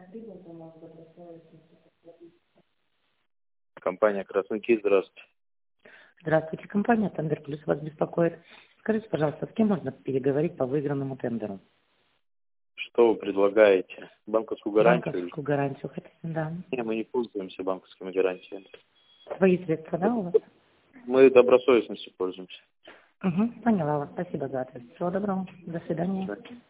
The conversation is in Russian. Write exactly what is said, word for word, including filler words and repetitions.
Компания «Красники», здравствуйте. Здравствуйте, компания «Тендер Плюс» вас беспокоит. Скажите, пожалуйста, с кем можно переговорить по выигранному тендеру? Что вы предлагаете? Банковскую гарантию? Банковскую гарантию хотите, да. Не, мы не пользуемся банковскими гарантиями. Свои средства, да, у вас? Мы добросовестностью пользуемся. Угу, поняла вас. Спасибо за ответ. Всего доброго. До свидания. До свидания.